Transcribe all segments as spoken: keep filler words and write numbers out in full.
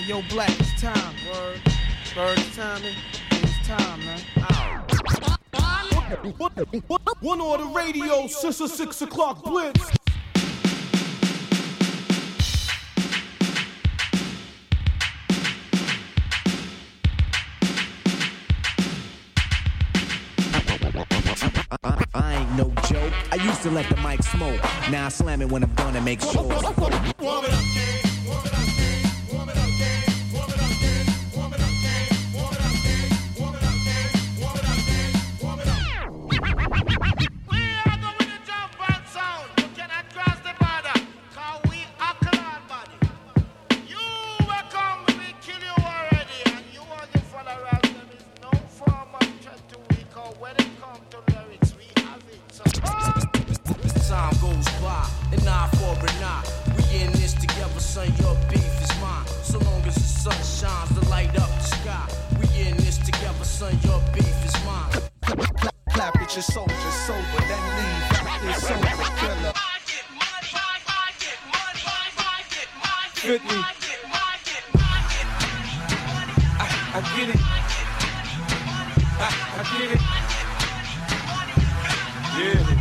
Yo, Black, it's time, word. Bird, it's time, it's time, man. Ow. One on the radio, sister, six o'clock blitz. I, I ain't no joke. I used to let the mic smoke. Now I slam it when I'm done and make sure. Warm it up, King. Warm it up, King. Warm it up, King. Warm it up, King. Warm it up, King. Warm it up, King. Warm it up, King. Warm it up, King. Warm it up, King. Warm it up. We are going to jump and sound. You cannot cross the border, cause we are cloud body. You will come, we kill you already, and you and your followers, there is no form of threat to we call when it comes to lyrics, we have it. So, time goes by, and eye for an eye. We in this together, son, your beef is mine. So long as the sun shines to light up the sky. We in this together, son, your beef is mine. Clap at your soldiers sober, then leave out this sober killer. I get money, I, I get money, I, I get money, Fit me. I get money, I get money, I, I get it. I, I get it. Yeah.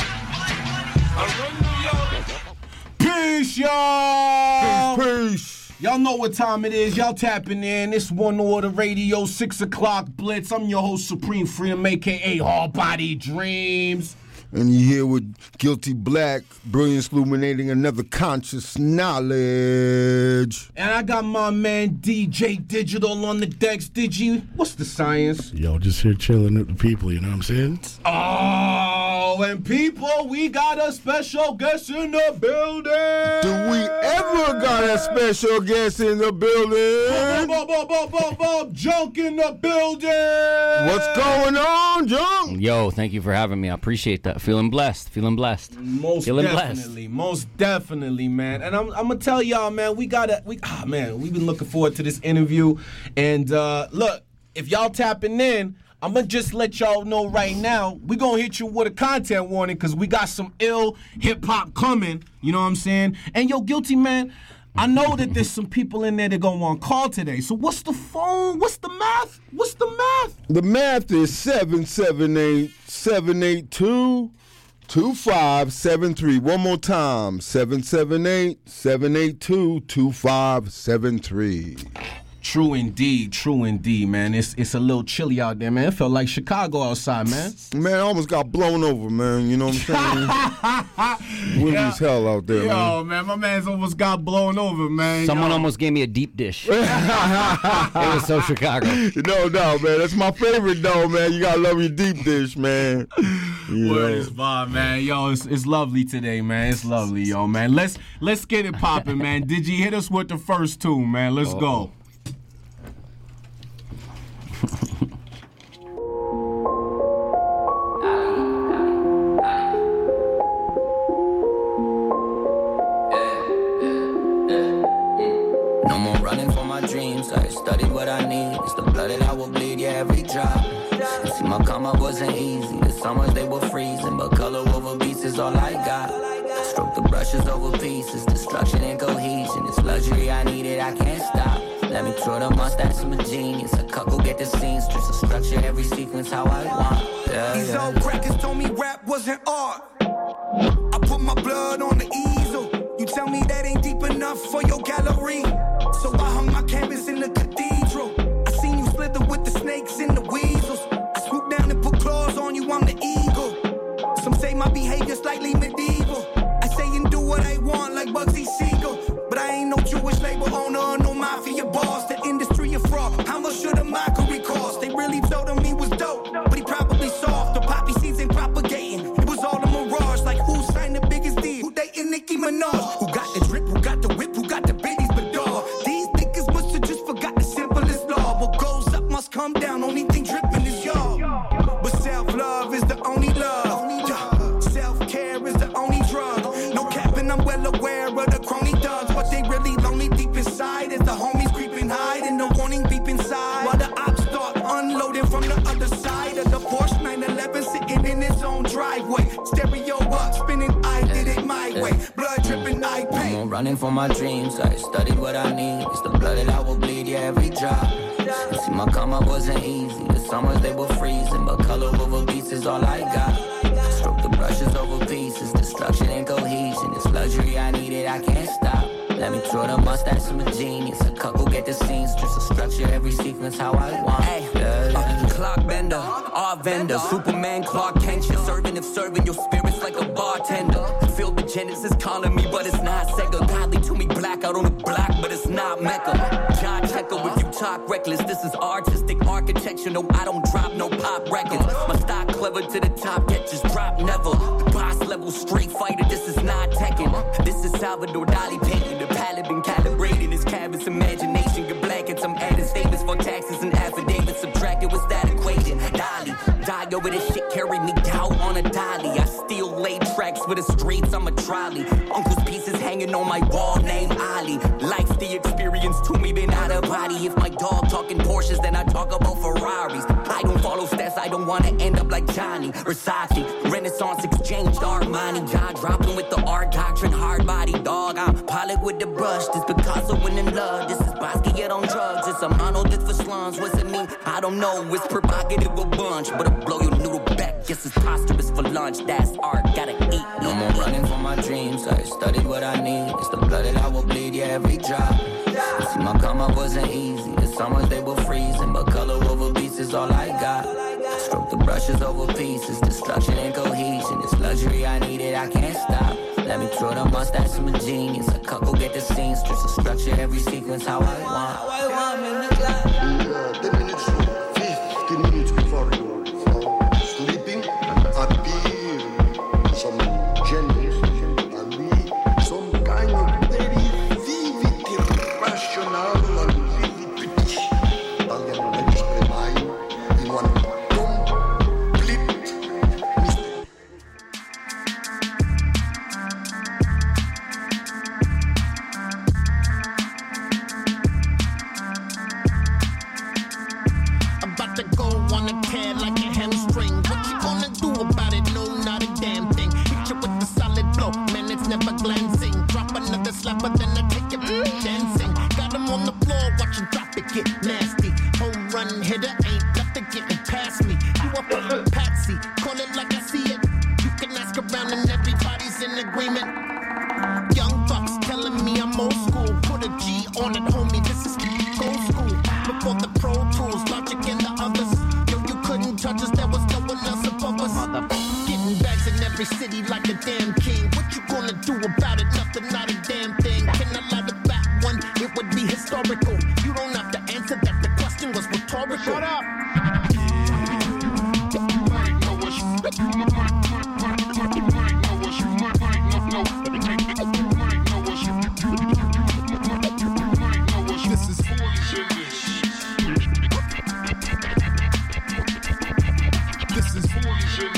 Peace, y'all. Peace, peace. Y'all know what time it is. Y'all tapping in. It's One Order Radio, six o'clock blitz. I'm your host, Supreme Freedom, a k a. All Body Dreams. And you're here with Guilty Black, brilliance illuminating another conscious knowledge. And I got my man D J Digital on the decks. Digi, what's the science? Yo, just here chilling with the people, you know what I'm saying? Oh, and people, we got a special guest in the building. Do we ever got a special guest in the building? Bob, Bob, Bob, Bob, Bob, Junk in the building. What's going on, Junk? Yo, thank you for having me. I appreciate that. Feeling blessed. Feeling blessed. Most Feeling definitely, blessed. most definitely, man. And I'm, I'm gonna tell y'all, man, we gotta, we, ah, man, we've been looking forward to this interview. And uh, look, if y'all tapping in, I'm gonna just let y'all know right now, we gonna hit you with a content warning because we got some ill hip hop coming. You know what I'm saying? And yo, Guilty, man, I know that there's some people in there that gonna want to call today. So what's the phone? What's the math? What's the math? The math is seven seven eight, seven eight two, two five seven three. One more time, seven seven eight, seven eight two, two five seven three. True indeed, true indeed, man. It's it's a little chilly out there, man. It felt like Chicago outside, man. Man, I almost got blown over, man. You know what I'm saying? Windy as hell out there, Yo, man. Yo, man, my man's almost got blown over, man. Someone Yo. almost gave me a deep dish. It was so Chicago. No doubt, man. That's my favorite, though, man. You gotta love your deep dish, man. You Word know. is fine, man. Yo, it's, it's lovely today, man. It's lovely, yo, man. Let's let's get it popping, man. Did you hit us with the first tune, man? Let's Uh-oh. go. No more running for my dreams. I studied what I need. It's the blood that I will bleed, yeah, every drop. And see, my come up wasn't easy. The summers they were freezing, but color over beats is all I got. Stroke the brushes over pieces, destruction and cohesion. It's luxury I needed, I can't stop. Let me throw the mustache, I'm a genius. A couple get the scenes, just to structure every sequence how I want. Yeah, These yeah, old yeah. crackers told me rap wasn't art. I put my blood on the easel. You tell me that ain't deep enough for your gallery. So I hung my canvas in the cathedral. I seen you slither with the snakes and the weasels. I swoop down and put claws on you, I'm the eagle. Some say my behavior slightly medieval. I say and do what I want like Bugsy Siegel. But I ain't no Jewish label owner or no mafia boss. The industry of fraud, how much should a mockery cost? They really told him he was dope, but he probably soft. The poppy seeds ain't propagating. It was all a mirage, like who signed the biggest deal? Who dating Nicki Minaj? Who got the drip, who got the whip, who got the biddies, but dog. These niggas must have just forgot the simplest law. What goes up must come down, only thing dripping is y'all. But self-love is the only love. Self-care is the only and I pay. I'm running for my dreams, I studied what I need. It's the blood that I will bleed, yeah, every drop. You see, my come up wasn't easy. The summers they were freezing, but color over beats is all I got. Stroke the brushes over pieces, destruction and cohesion. It's luxury I needed, I can't stop. Let me throw the mustache, I'm a genius. A couple get the scenes, just to structure every sequence how I want. Hey, yeah, yeah. Uh, clock bender, our vendor, Superman, Clark Kent. You're serving if serving your spirits like a bartender. Feel the Genesis calling me, but it's not Sega. Godly to me, blackout on the block, but it's not Mecca. John Checker, if you talk reckless, this is artistic architecture. No, I don't drop no pop records. My stock clever to the top, yet just drop never. Boss level street fighter, this is not Tekken. This is Salvador Dali painting. The palette been calibrated, his canvas imagination. Your blankets, I'm adding statements for taxes and affidavits. Subtracted, what's that equation? Dolly, die over this shit, carry me down on a dolly. I still lay tracks for the streets, I'm a trolley. Uncle's pieces hanging on my wall, name Ali. Life's the experience to me, been out of body. If my dog talking Porsches, then I talk about Ferraris. I don't follow stats, I don't wanna end up like Johnny Versace. Renaissance exchanged Armani. John dropping with the art doctrine, hard body dog. I'm pilot with the brush, this Picasso winning love. This is Basquiat on drugs, it's a monolith for slums. What's it mean? I don't know, it's provocative a bunch. But I'll blow your noodle back, guess it's posthumous for lunch. That's art, gotta eat. No more running for my dreams, I studied what I need. It's the blood that I will bleed, yeah, every drop. You see, my come up wasn't easy. The summers they were freezing, but color over beats is all I got. Stroke the brushes over pieces, destruction and cohesion. It's luxury I needed, I can't stop. Let me throw the mustache, I'm a genius. A couple get the scenes, just to structure every sequence how I want. How I want in the clock. Uh, ten minutes, fifteen minutes before you fall sleeping, appear some genius and be some kind of very vivid, irrational and vivid pitch. Alguien me exprime in one complete mistake. About to go on a tear like a hamstring. What you gonna do about it? No, not a damn thing. Hit you with the solid blow, man, it's never glancing. Drop another slapper, then I take it dancing. Got him on the floor, watch him drop it, get nasty. Home run hitter, ain't nothing getting past me. You up on a patsy, call it like I see it. You can ask around and everybody's in agreement. Young bucks telling me I'm old school. Put a G on it, homie, this is old school. Before the Pro Tools, Logic and the others. Yo, you couldn't touch us, there was no one else above us. Getting bags in every city like a damn king. What you gonna do about it? Nothing, not a damn thing. Can I lie the back one? It would be historical. You don't have to answer that, the question was rhetorical. Shut up! This is poison. This is poison.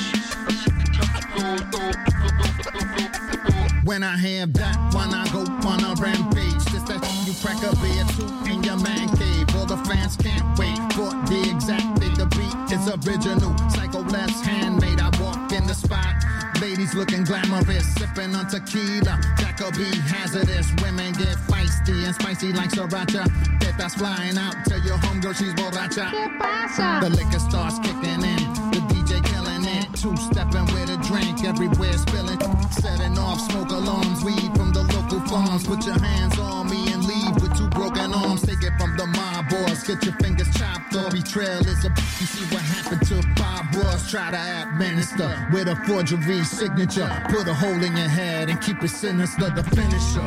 When I have that, when I go on a rampage, just that you crack a beer too in your man cave. All the fans can't wait for the exact thing. The beat is original, psycho less handmade. I walk in the spot, ladies looking glamorous, sipping on tequila. That could be hazardous. Women get feisty and spicy like sriracha. Tetas flying out, tell your homegirl she's borracha. The liquor starts kicking in, the D J killing it. Two-stepping with a drink, everywhere spilling. Setting off smoke alarms, weed from the local farms. Put your hands on me and leave with two broken arms. Take it from the mob boss, get your fingers chopped off. Betrayal is a you see what happened to Bob Ross. Try to administer with a forgery signature. Put a hole in your head and keep it sinister. The finisher.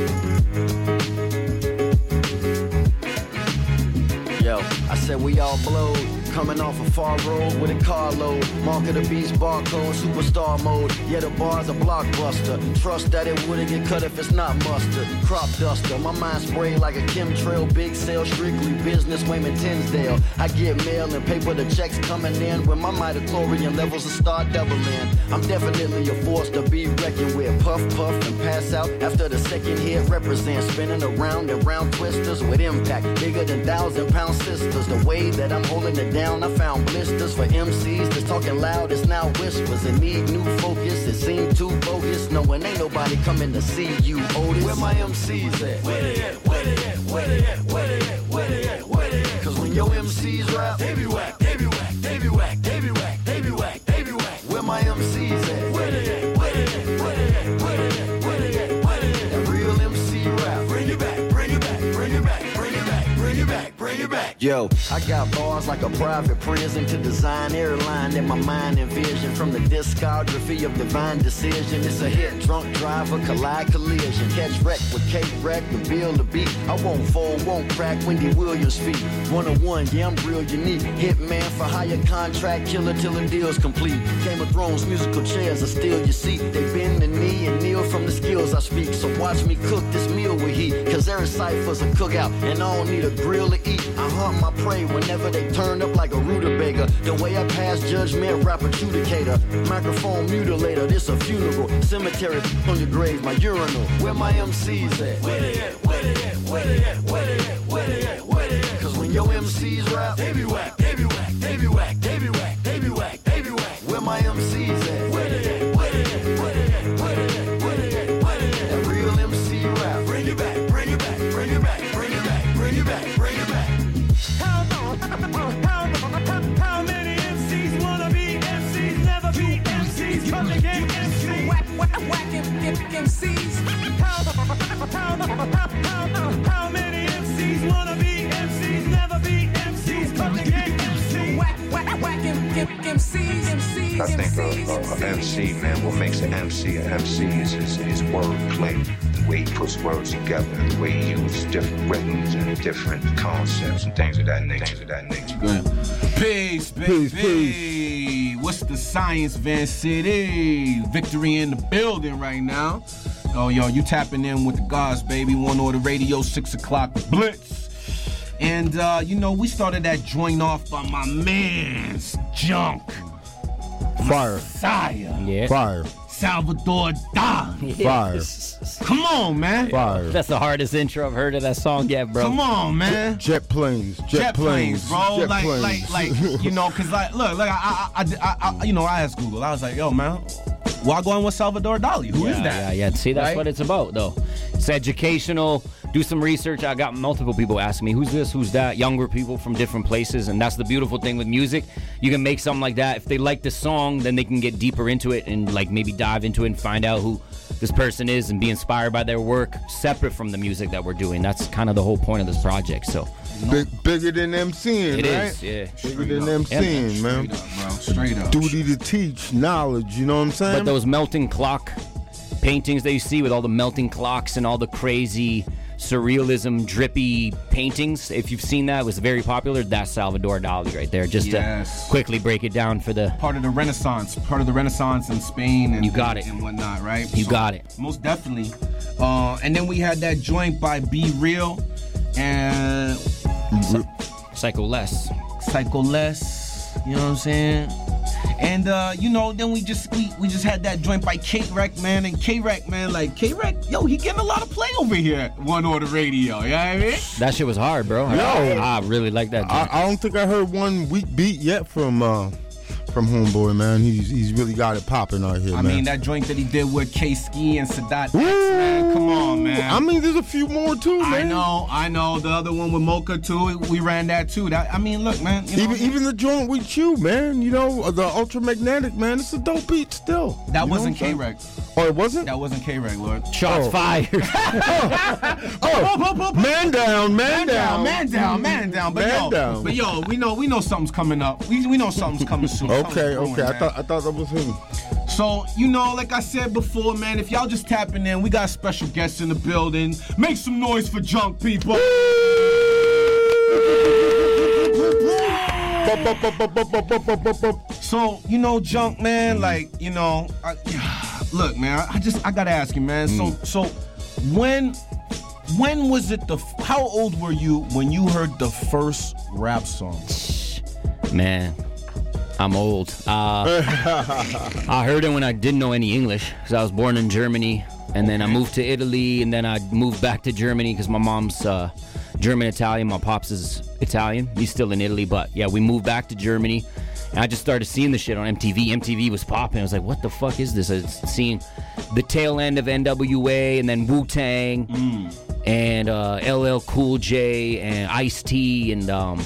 Yo, I said we all blowed, Coming off a far road with a carload. Mark of the beast, barcode, superstar mode. Yeah, the bar's a blockbuster. Trust that it wouldn't get cut if it's not mustard. Crop duster, my mind sprayed like a chemtrail. Big sale, strictly business, Wayman Tinsdale. I get mail and paper, the checks coming in. When my mitochondrial levels will start doubling. I'm definitely a force to be reckoned with. Puff, puff, and pass out after the second hit. Represent spinning around and round twisters with impact. Bigger than thousand pound sisters. The way that I'm holding it down, I found blisters for M Cs that's talking loud. It's now whispers and need new focus. It seemed too bogus. Knowing ain't nobody coming to see you, Otis. Where my M Cs at? Where they at? Where they at? Where they at? Where they at? Where they at? Where they at? Cause when your M Cs rap, they be whack, they be whack, they be whack, they be whack, they be whack, they be whack. Where my M Cs at? Where they at? Where they at? Where they at? Where they at? Where they at? Where they at? That real M C rap. Bring it back, bring it back, bring it back, bring it back, bring it back, bring it back. Yo, I got bars like a private prison to design airline that my mind envision from the discography of divine decision. It's a hit, drunk driver, collide collision. Catch wreck with K-Wreck and Bill the beat. I won't fold, won't crack Wendy Williams' feet. One on one, yeah, I'm real unique. Hitman for hire contract, killer till the deal's complete. Game of Thrones, musical chairs are still your seat. They bend the knee and kneel from the skills I speak. So watch me cook this meal with heat. Cause every cipher's a cookout and I don't need a grill to eat. I hunt my prey whenever they turn up like a rutabaga. The way I pass judgment, rap adjudicator. Microphone mutilator, this a funeral. Cemetery on your grave, my urinal. Where my M Cs at? Where they at? Where they at? Where they at? Where they at? Where they at? Where they at? Cause when your M Cs rap, they be whack, they be whack, they be whack, they be whack, they be whack, they be whack. Where my M Cs at? Where they at? Where they at? Where they at? Where they at? Where they at? Where they at? That real M C rap. Bring it back, bring it back, bring it back, bring it back, bring it back, bring it back. How, how, how many M Cs wanna be M Cs, never be M Cs, come to get M Cs, whack, whack, whack M Cs. How, how, how, how, how many M Cs wanna be M Cs, never be M Cs, come to get M Cs, whack, whack, whack M Cs, M Cs. I think a, a, a M C, man, what makes an M C an M C is his, his wordplay, the way he puts words together, the way he uses different rhythms and different concepts and things of that nature. Things of that nature. Peace, baby. Peace, peace. What's the science, Van City? Victory in the building right now. Oh, yo, you tapping in with the guys, baby. One Order Radio, six o'clock Blitz. And, uh, you know, we started that joint off by my man's Junk. Fire. Messiah. Yeah. Fire. Salvador Dali. Fire. Come on, man. Fire. That's the hardest intro I've heard of that song yet, bro. Come on, man. Jet planes. Jet, Jet planes, planes, bro. Jet like, planes. like, like, you know, cause like, look, like, I, I, I, I, I, you know, I asked Google. I was like, yo, man, why going with Salvador Dali? Who yeah, is that? Yeah, yeah. See, that's Right? what it's about, though. It's educational. Do some research. I got multiple people asking me, who's this, who's that? Younger people from different places, and that's the beautiful thing with music. You can make something like that. If they like the song, then they can get deeper into it and like maybe dive into it and find out who this person is and be inspired by their work, separate from the music that we're doing. That's kind of the whole point of this project. So Big, bigger than MCing, it right? is, yeah. Bigger than MCing, Yeah, man. Straight up, bro. Straight up. Duty to teach, knowledge, you know what I'm saying? But those melting clock paintings that you see with all the melting clocks and all the crazy surrealism, drippy paintings, if you've seen that, it was very popular. That's Salvador Dali right there. Just Yes. to quickly break it down for the... Part of the Renaissance, part of the Renaissance in Spain and You got it. and whatnot, right? You So, got it. Most definitely. Uh, and then we had that joint by Be Real and Psycho Les. Psycho Les. You know what I'm saying? And uh, you know, then we just we, we just had that joint by K-Wreck, man, and K-Wreck, man, like K-Wreck, yo, he getting a lot of play over here at One Order Radio, you know what I mean? That shit was hard, bro. Yo. I really like that. I, I don't think I heard one weak beat yet from uh, from Homeboy, man. He's he's really got it popping out here, I man. mean, that joint that he did with K-Ski and Sadat X, man, come on, man. I mean, there's a few more too, man. I know, I know. The other one with Mocha too. We ran that too. That I mean, look, man. You know, Even even the joint with you, man. You know, the Ultramagnetic, man. It's a dope beat still. that You know wasn't what I'm saying? K-Wreck. Oh, it wasn't? That wasn't K-Wreck, Lord. Shots Oh. fired. Oh, man down, man down. man down, man down. But Man yo, down. but yo, we know, we know something's coming up. We we know something's coming soon. Okay, Something's brewing, okay. I man. thought I thought that was him. So, you know, like I said before, man, if y'all just tapping in, we got special guests in the building. Make some noise for Junk, people. So, you know, Junk, man, like, you know, I, look, man, I just, I gotta ask you, man. So, so, when, when was it the, how old were you when you heard the first rap song? Man, I'm old. Uh, I heard it when I didn't know any English, because I was born in Germany, and then I moved to Italy, and then I moved back to Germany because my mom's uh, German-Italian. My pops is Italian. He's still in Italy, but yeah, we moved back to Germany, and I just started seeing the shit on M T V. M T V was popping. I was like, what the fuck is this? I was seeing the tail end of N W A, and then Wu-Tang, mm. and uh, L L Cool J, and Ice-T, and um,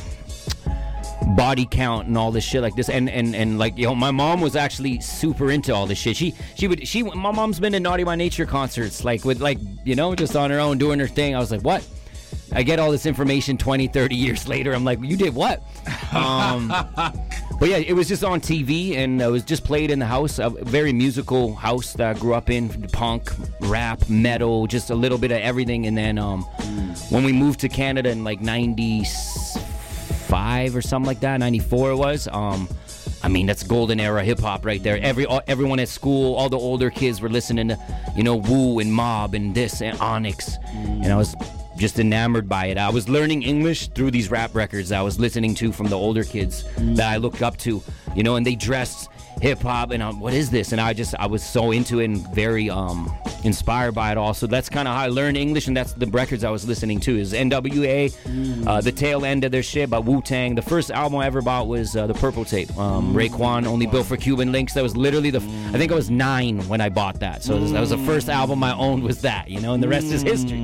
Body Count, and all this shit like this. And, and, and like, yo, my mom was actually super into all this shit. She she would she my mom's been to Naughty by Nature concerts, like with like, you know, just on her own doing her thing. I was like, what? I get all this information twenty, thirty years later. I'm like, you did what? Um, but yeah, it was just on T V, and it was just played in the house. A very musical house that I grew up in. Punk, rap, metal, just a little bit of everything. And then um, mm. when we moved to Canada in like ninety-five or something like that, ninety-four it was, um, I mean, that's golden era hip-hop right there. Every all, Everyone at school, all the older kids were listening to, you know, Wu and Mob and this and Onyx. Mm. And I was just enamored by it. I was learning English through these rap records I was listening to from the older kids mm. that I looked up to, you know, and they dressed hip-hop, and I'm, what is this? And I just, I was so into it and very um, inspired by it all. So that's kind of how I learned English, and that's the records I was listening to, is N W A, mm. uh, the tail end of their shit, by Wu-Tang. The first album I ever bought was uh, the Purple Tape, um, mm. Raekwon, Only Built for Cuban Links. That was literally the, mm. I think I was nine when I bought that. So mm. that was the first album I owned was that, you know, and the rest mm. is history.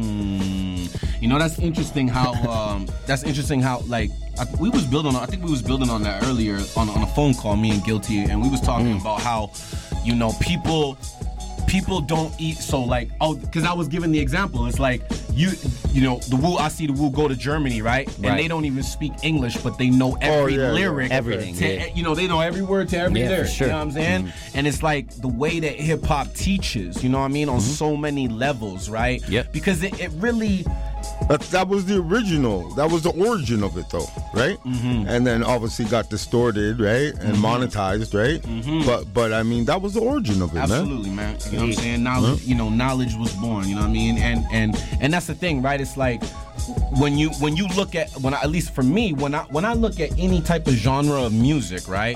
You know, that's interesting how, um, that's interesting how, like, I, we was building on, I think we was building on that earlier on, on a phone call, me and Guilty, and we was talking mm. about how, you know, people, people don't eat, so like, oh, because I was giving the example, it's like, you, you know, the Wu, I see the Wu go to Germany, right? And Right. they don't even speak English, but they know every Oh, yeah, lyric. yeah. Everything, to- yeah. You know, they know every word to every Yeah, for lyric, sure. you know what I'm saying? Mm. And it's like the way that hip-hop teaches, you know what I mean, on Mm-hmm. so many levels, right? Yep. Because it, it really... That, that was the original. That was the origin of it, though, right? Mm-hmm. And then obviously got distorted, right, and Mm-hmm. monetized, right? Mm-hmm. But but I mean, that was the origin of it, Absolutely, man. man. You know what I'm saying? Knowledge, you know, knowledge was born. You know what I mean? And and and that's the thing, right? It's like when you when you look at when I, at least for me, when I when I look at any type of genre of music, right?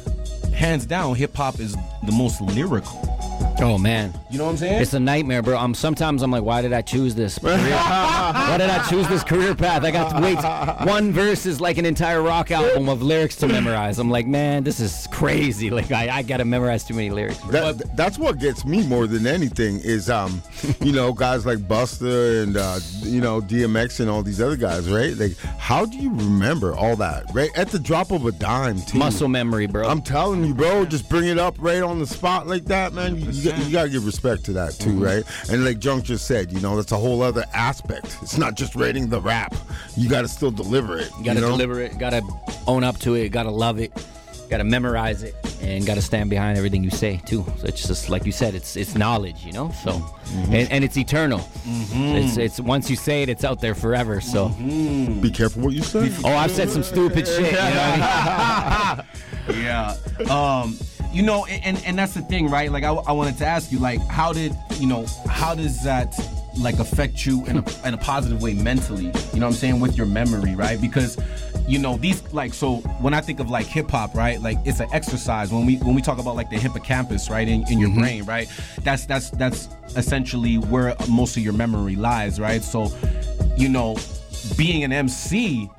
Hands down, hip hop is the most lyrical. Oh man, You know what I'm saying? it's a nightmare, bro. I'm sometimes I'm like, why did I choose this career? Why did I choose this career path? I got to wait. One verse is like an entire rock album of lyrics to memorize. I'm like, man, this is crazy. Like I, I gotta memorize too many lyrics. bro. That, that's what gets me more than anything is, um, you know, guys like Busta and, uh, you know, D M X and all these other guys, right? Like, how do you remember all that, right? At the drop of a dime, too. Muscle memory, bro. I'm telling you, bro, just bring it up right on the spot like that, man. You, you, got, you got to give respect to that, too, Mm-hmm. right? And like Junk just said, you know, that's a whole other aspect. It's not just writing the rap. You got to still deliver it. You gotta know? deliver it. Gotta own up to it. Gotta love it. Gotta memorize it, and gotta stand behind everything you say too. So it's just like you said, it's it's knowledge, you know. So Mm-hmm. and, and it's eternal. It's it's once you say it, it's out there forever. So Be careful what you say. oh, I've said some stupid shit. You know what I mean? Yeah. Um, you know, and and that's the thing, right? Like I, I wanted to ask you, like, how did you know, how does that like affect you in a in a positive way mentally? You know what I'm saying, with your memory, right? Because you know these like so when I think of like hip hop, right? Like it's an exercise when we when we talk about like the hippocampus, right, in, in your Mm-hmm. brain, right? That's that's that's essentially where most of your memory lies, right? So, you know, being an M C.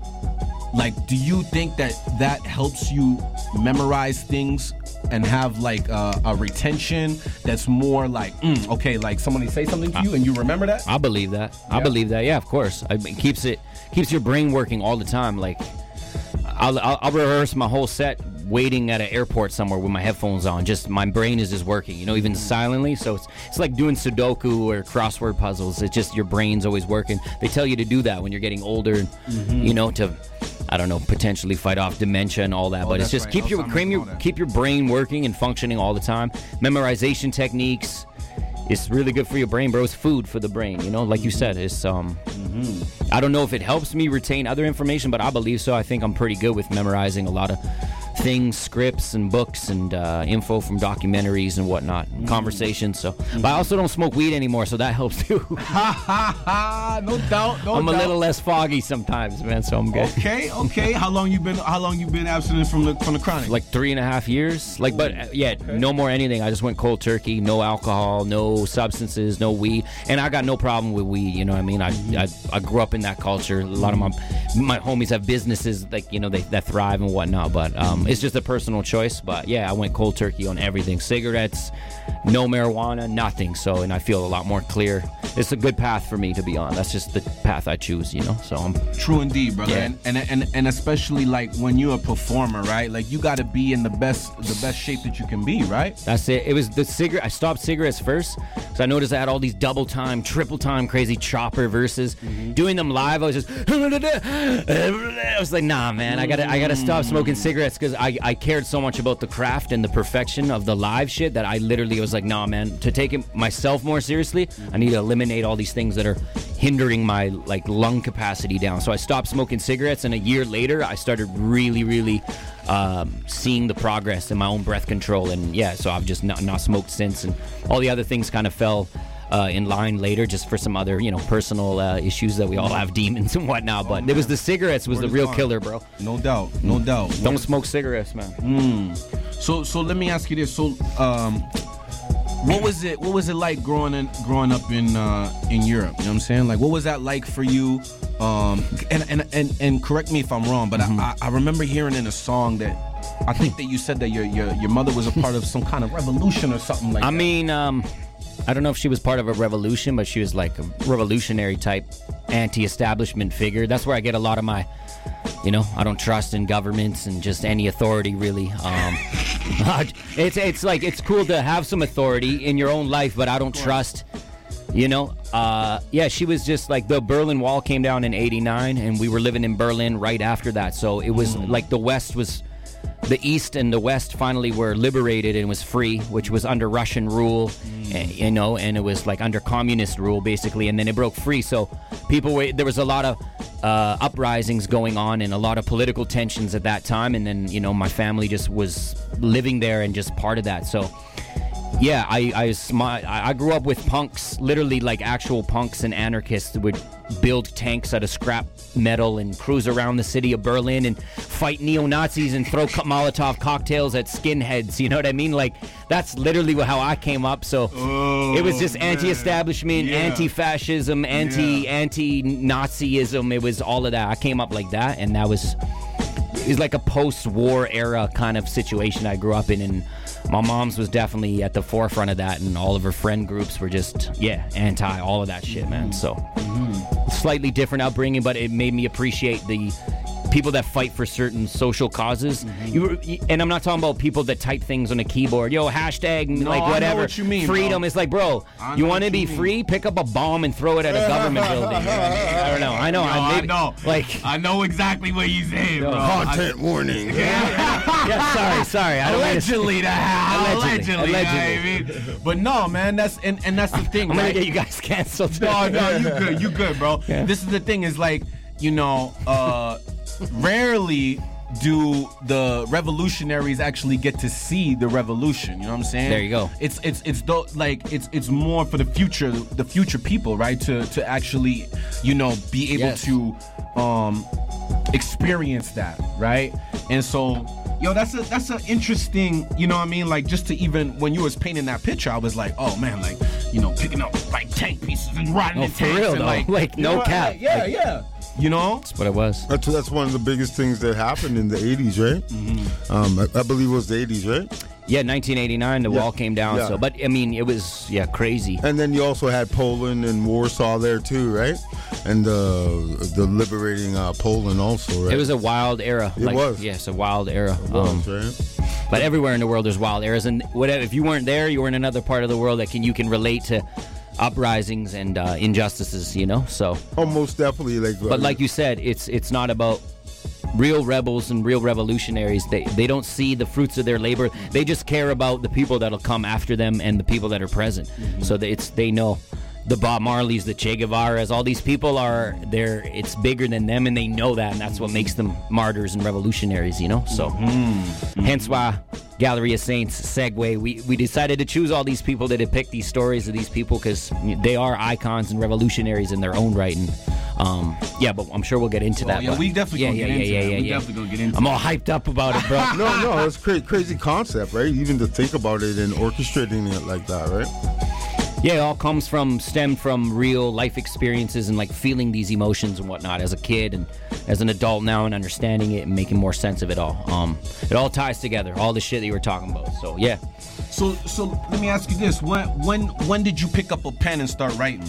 Like, do you think that that helps you memorize things and have like uh, a retention that's more like, mm, okay, like somebody say something to you and you remember that? I believe that. I Yeah. believe that. Yeah, of course. I, it keeps it keeps your brain working all the time. Like I'll, I'll, I'll rehearse my whole set waiting at an airport somewhere with my headphones on. Just my brain is just working, you know, even silently. So it's it's like doing Sudoku or crossword puzzles. It's just your brain's always working. They tell you to do that when you're getting older, Mm-hmm. you know, to I don't know, potentially fight off dementia and all that. Oh, but it's that's just right. keep your Alzheimer's cream and your all that. keep your brain working and functioning all the time. Memorization techniques. It's really good for your brain, bro. It's food for the brain, you know. Like you said, it's um. Mm-hmm. I don't know if it helps me retain other information, but I believe so. I think I'm pretty good with memorizing a lot of things, scripts and books and uh, info from documentaries and whatnot, and conversations. So, but I also don't smoke weed anymore, so that helps too. No doubt, no I'm doubt. a little less foggy sometimes, man. So I'm good. Okay, okay. How long you been? How long you been abstinent from the from the chronic? Like three and a half years. Like, but uh, yeah, no more anything. I just went cold turkey. No alcohol, no substances, no weed, and I got no problem with weed. You know what I mean? I I, I grew up in that culture. A lot of my my homies have businesses like you know they that thrive and whatnot. But um, it's just a personal choice. But yeah, I went cold turkey on everything. Cigarettes, no marijuana, nothing. So, and I feel a lot more clear. It's a good path for me to be on. That's just the path I choose, you know. So I'm true indeed, brother. Yeah. And, and and and especially like when you're a performer, right? Like you got to be in the best the best shape that you can be, right? That's it. It was the cigarette. I stopped cigarettes first because I noticed I had all these double time, triple time, crazy chopper verses. Mm-hmm. Doing them live, I was just. I was like, nah, man. I gotta, I gotta stop smoking cigarettes because I, I cared so much about the craft and the perfection of the live shit that I literally was like, nah, man. To take it myself more seriously, I need to eliminate all these things that are hindering my like lung capacity down. So I stopped smoking cigarettes, and a year later, I started really, really um, seeing the progress in my own breath control. And yeah, so I've just not, not smoked since, and all the other things kind of fell uh, in line later, just for some other, you know, personal uh, issues that we all have, demons and whatnot. But it was the cigarettes was Word the is real bond. killer, bro. No doubt, no doubt. Don't smoke cigarettes, man. Mm. So so let me ask you this. So um, what was it? What was it like growing in, growing up in uh, in Europe? You know what I'm saying? Like, what was that like for you? Um, and, and and and correct me if I'm wrong, but Mm-hmm. I, I remember hearing in a song that I think that you said that your your your mother was a part of some kind of revolution or something like I that. mean, um, I don't know if she was part of a revolution, but she was like a revolutionary type anti-establishment figure. That's where I get a lot of my, you know, I don't trust in governments and just any authority really. Um, it's it's like it's cool to have some authority in your own life, but I don't trust. You know, uh, yeah, she was just like the Berlin Wall came down in eighty-nine, and we were living in Berlin right after that. So it was like the West was. The East and the West finally were liberated and was free, which was under Russian rule, and, you know, and it was like under communist rule basically, and then it broke free. So people were, there was a lot of uh, uprisings going on and a lot of political tensions at that time, and then, you know, my family just was living there and just part of that. So yeah, I I, was smi- I I grew up with punks, literally like actual punks and anarchists that would build tanks out of scrap metal and cruise around the city of Berlin and fight neo-Nazis and throw co- Molotov cocktails at skinheads. You know what I mean? Like, that's literally how I came up. So Oh, it was just anti-establishment, Yeah. anti-fascism, anti anti-Nazism. It was all of that. I came up like that, and that was is like a post-war era kind of situation I grew up in, and my mom's was definitely at the forefront of that, and all of her friend groups were just, yeah, anti all of that shit, man. So slightly different upbringing, but it made me appreciate the people that fight for certain social causes. You were, and I'm not talking about people that type things on a keyboard. Yo, hashtag, No, like I know whatever. what you mean, Freedom bro. is like, bro, I you know want to what be you mean. free? Pick up a bomb and throw it at a government building. You know what I mean? I don't know. I know. Yo, I, I maybe, know. Like, I know exactly what you saying, bro. Content warning. yeah, sorry, sorry. I don't mean to- Allegedly, that Allegedly, allegedly, allegedly. you know what I mean? But no, man, that's and, and that's the thing. I'm gonna right? get you guys canceled. No, no, you good, you good, bro. Yeah. This is the thing, is like, you know, uh, rarely do the revolutionaries actually get to see the revolution. You know what I'm saying? There you go. It's it's it's though like it's it's more for the future, the future people, right? To to actually, you know, be able Yes. to um experience that, right? And so, yo, that's a that's an interesting, you know what I mean? Like, just to even when you was painting that picture, I was like, oh man, like, you know, picking up like tank pieces and riding Oh, in for tanks real, and though. like, Like, you no know, cap. like, yeah, Like- yeah. You know? That's what it was. That's that's one of the biggest things that happened in the eighties, right? Um, I, I believe it was the eighties, right? Yeah, nineteen eighty-nine, the Yeah. wall came down. Yeah. So, but I mean, it was yeah crazy. And then you also had Poland and Warsaw there too, right? And uh, the liberating uh, Poland also, right? It was a wild era. It like, was. Yes, a wild era. It was, Um, right? But everywhere in the world there's wild eras, and whatever. If you weren't there, you were in another part of the world that can you can relate to uprisings and uh, injustices. You know, so. Oh, most definitely. Like, But like you said, it's it's not about real rebels and real revolutionaries. They they don't see the fruits of their labor. They just care about the people that'll come after them and the people that are present. So that it's they know the Bob Marleys, the Che Guevaras, all these people are there. It's bigger than them, and they know that, and that's what makes them martyrs and revolutionaries, you know. So, Mm-hmm. hence why Gallery of Saints, Segway. We we decided to choose all these people to depict these stories of these people because they are icons and revolutionaries in their own right. And um, yeah, but I'm sure we'll get into Oh, that. yeah, but- we definitely yeah, gonna yeah, get into yeah, that. yeah, We yeah. definitely gonna get into I'm all that. hyped up about it, bro. no, no, it's cra- crazy concept, right? Even to think about it and orchestrating it like that, right? Yeah, it all comes from, stem from real life experiences and like feeling these emotions and whatnot as a kid and as an adult now and understanding it and making more sense of it all. Um, it all ties together, all the shit that you were talking about. So yeah. So, so let me ask you this: when, when, when did you pick up a pen and start writing?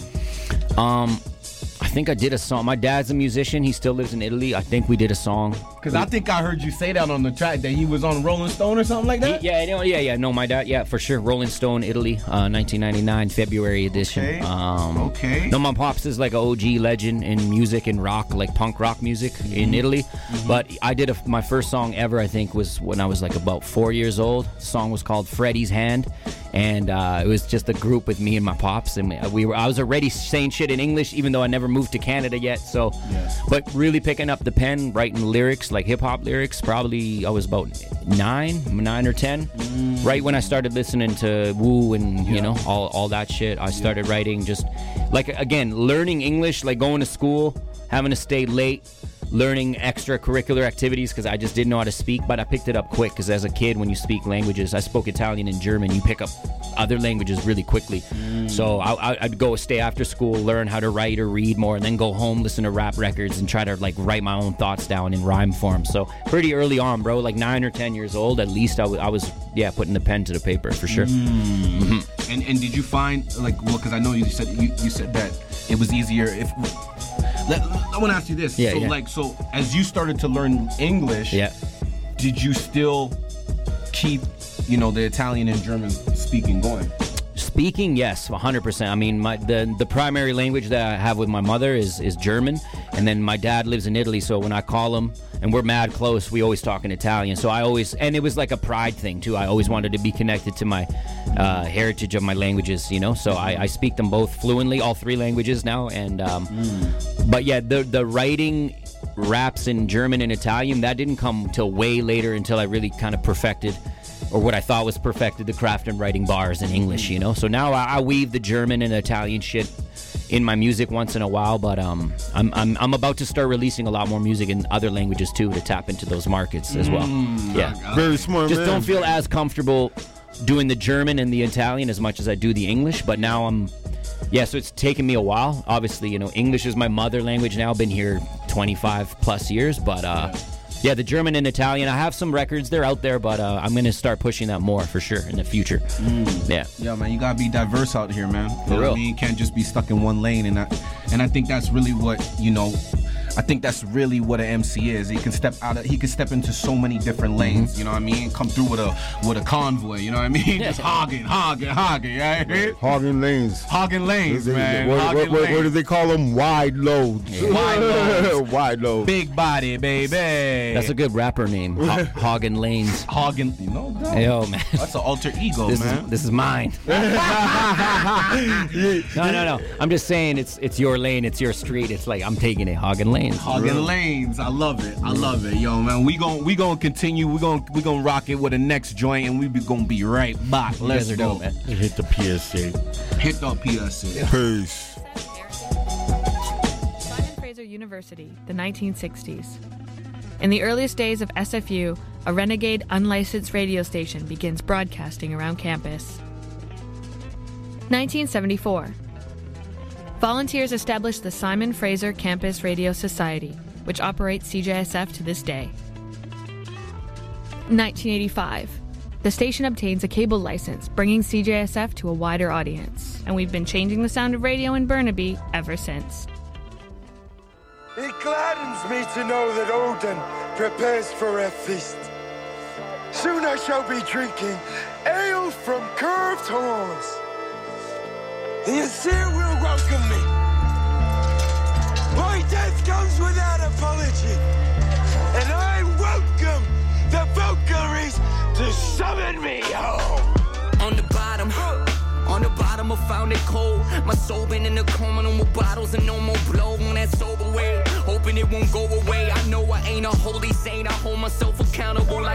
Um, I think I did a song. My dad's a musician. He still lives in Italy. I think we did a song. Because I think I heard you say that on the track that he was on Rolling Stone or something like that. He- yeah, no, yeah, yeah. No, my dad, yeah, for sure. Rolling Stone, Italy, uh, nineteen ninety-nine, February edition. Okay. Um, Okay. No, my pops is like an O G legend in music and rock, like punk rock music in Italy. But I did a, my first song ever, I think, was when I was like about four years old. The song was called Freddie's Hand. And uh, it was just a group with me and my pops, and we were. I was already saying shit in English, even though I never moved to Canada yet. So, but really picking up the pen, writing lyrics, like hip hop lyrics. Probably I was about nine, nine or ten, right when I started listening to Wu and you know all all that shit. I started writing, just like again learning English, like going to school, having to stay late. Learning extracurricular activities because I just didn't know how to speak, but I picked it up quick because as a kid, when you speak languages, I spoke Italian and German, you pick up other languages really quickly. So I, I'd go stay after school, learn how to write or read more, and then go home, listen to rap records, and try to like write my own thoughts down in rhyme form. So pretty early on, bro, like nine or ten years old, at least I, w- I was, yeah, putting the pen to the paper for sure. Mhm. And and did you find like well because I know you said you, you said that it was easier if let, I want to ask you this Yeah, so yeah. like so as you started to learn English Yeah. did you still keep you know the Italian and German speaking going? Speaking, yes, one hundred percent. I mean, my the the primary language that I have with my mother is is German, and then my dad lives in Italy, so when I call him, and we're mad close, we always talk in Italian. So I always, and it was like a pride thing, too. I always wanted to be connected to my uh, heritage of my languages, you know? So I, I speak them both fluently, all three languages now, and, um, but yeah, the the writing raps in German and Italian, that didn't come till way later until I really kind of perfected or what I thought was perfected the craft in writing bars in English, you know? So now I, I weave the German and Italian shit in my music once in a while, but um, I'm, I'm I'm about to start releasing a lot more music in other languages too to tap into those markets as well. Yeah. Very smart, Just man. don't feel as comfortable doing the German and the Italian as much as I do the English, but now I'm, yeah, so it's taken me a while. Obviously, you know, English is my mother language now. I've been here twenty-five plus years, but uh, yeah, the German and Italian, I have some records. They're out there, but uh, I'm going to start pushing that more for sure in the future. Yeah. Yeah, man, you gotta be diverse out here, man. You For know what real. I mean? You can't just be stuck in one lane, and I, and I think that's really what you know. I think that's really what an M C is. He can step out of, he can step into so many different lanes. Mm-hmm. You know what I mean? Come through with a with a convoy. You know what I mean? Just hogging, hogging, hogging. Yeah, Hogging lanes. Hogging lanes, They- they- man. What, Hogging what, what, what do lanes. they call them? Wide loads. Wide loads. Wide loads. Big body, baby. That's a good rapper name, Ho- Hoggin Lanes. Hoggin, you know, no. Yo, man. That's an alter ego, This man. is this is mine. No, no, no. I'm just saying it's it's your lane, it's your street. It's like I'm taking it, Hoggin Lanes. Hogging lanes, I love it. I love it, yo, man. We gon' we gonna continue. We gon' we gonna rock it with the next joint, and we be gonna be right back. You Let's guys are go. dope, man. Hit the P S A. Hit the P S A. Peace. Simon Fraser University, the nineteen sixties. In the earliest days of S F U, a renegade unlicensed radio station begins broadcasting around campus. nineteen seventy-four. Volunteers established the Simon Fraser Campus Radio Society, which operates C J S F to this day. nineteen eighty-five. The station obtains a cable license, bringing C J S F to a wider audience, and we've been changing the sound of radio in Burnaby ever since. It gladdens me to know that Odin prepares for a feast. Soon I shall be drinking ale from curved horns. The Aesir will welcome me. My death comes without apology, and I welcome the Valkyries to summon me home. On the bottom, on the bottom of summer found it cold. My soul been in the coma, no more bottles and no more blow on that sober way. Hoping it won't go away. I know I ain't a holy saint. I hold myself accountable like